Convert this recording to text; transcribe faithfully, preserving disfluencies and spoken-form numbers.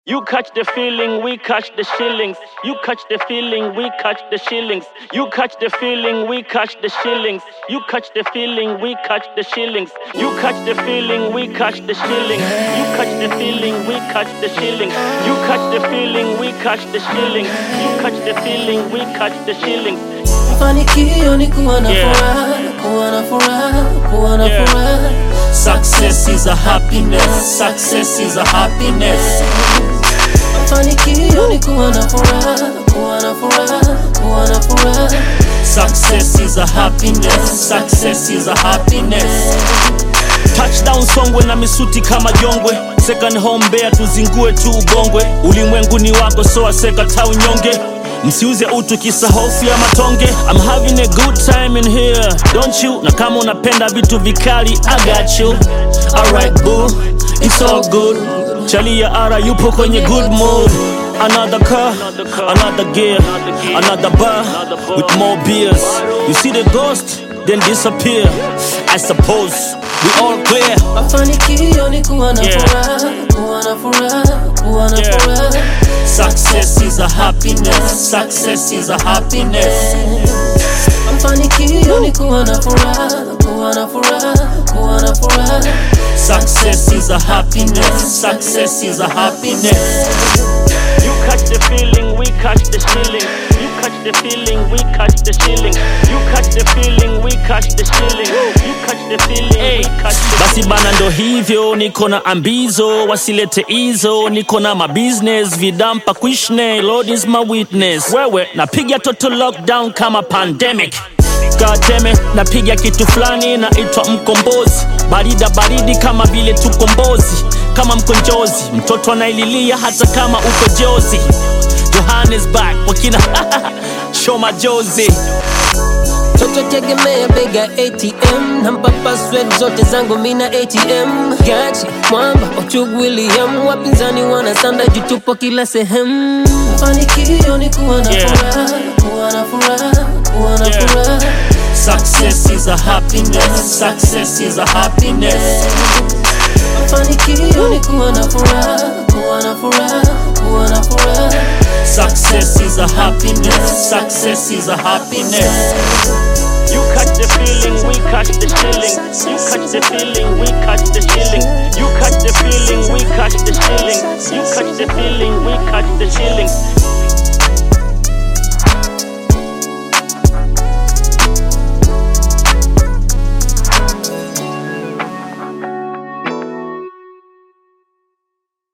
You catch the feeling, we catch the shillings. You catch the feeling, we catch the shillings. You catch the feeling, we catch the shillings. You catch the feeling, we catch the shillings. You catch the feeling, we catch the shillings. You catch the feeling, we catch the shillings. You catch the feeling, we catch the shillings. You catch the feeling, we catch the shillings. Mafanikio ni kuwa na furaha, kuwa na furaha, kuwa na furaha. Success is a happiness. Success is a happiness. Mafanikio ni kuwa na furaha, kuwa na furaha, kuwa na furaha. Success is a happiness. Success is a happiness. Touchdown Songwe na misuti kama jongwe. Second home Mbeya tuzingue tu ubongwe. Ulimwengu ni wako so aseka tau nyonge. Msiuze utu kisa hofu ya matonge. I'm having a good time in here, don't you? Na kama unapenda vitu vikali, I got you. Alright boo, it's all good. Chali ya ara yupo kwenye good mood. Another car, another gear, another bar with more beers. You see the ghost, then disappear. I suppose we all clear. Mafanikio ni kuwa na furaha, kuwa na furaha, kuwa na furaha. Success is a happiness. Success is a happiness. Mafanikio ni kuwa na furaha, kuwa na furaha, kuwa na furaha. Success is a happiness. Success is a happiness. You catch the feeling, we catch the shilling. You catch the feeling, we catch the shilling. You catch the feeling, we catch the shilling. You catch the feeling, we catch the Basi bana ndo hivyo, niko na ambizo, wasilete izo, niko na ma business, vidampa kwishne, Lord is my witness. Wewe, napiga toto lockdown kama pandemic. God damn it, napiga kitu flani na itwa mkombozi. Barida baridi kama vile tukombozi. Kama mkonjozi, mtoto anaililia hata kama uko jozi. Johannesburg, wakina show majozi. Toto tegemea bega A T M. Na mpapa sweat zote zangu mina A T M. Gachi, mwamba, Ochug William. Wapinzani wanasanda jutupo kila sehemu. Mafanikio ni kuwa na furaha, kuwa na furaha, kuwa na furaha. Success is a happiness. Success is a happiness. Mafanikio ni kuwa na furaha, kuwa na furaha, kuwa na furaha. Success is a happiness. Success is a happiness. You catch the feeling, we catch the shilling. You catch the feeling, we catch the shilling. You catch the feeling, we catch the shilling. You catch the feeling, we catch the shilling.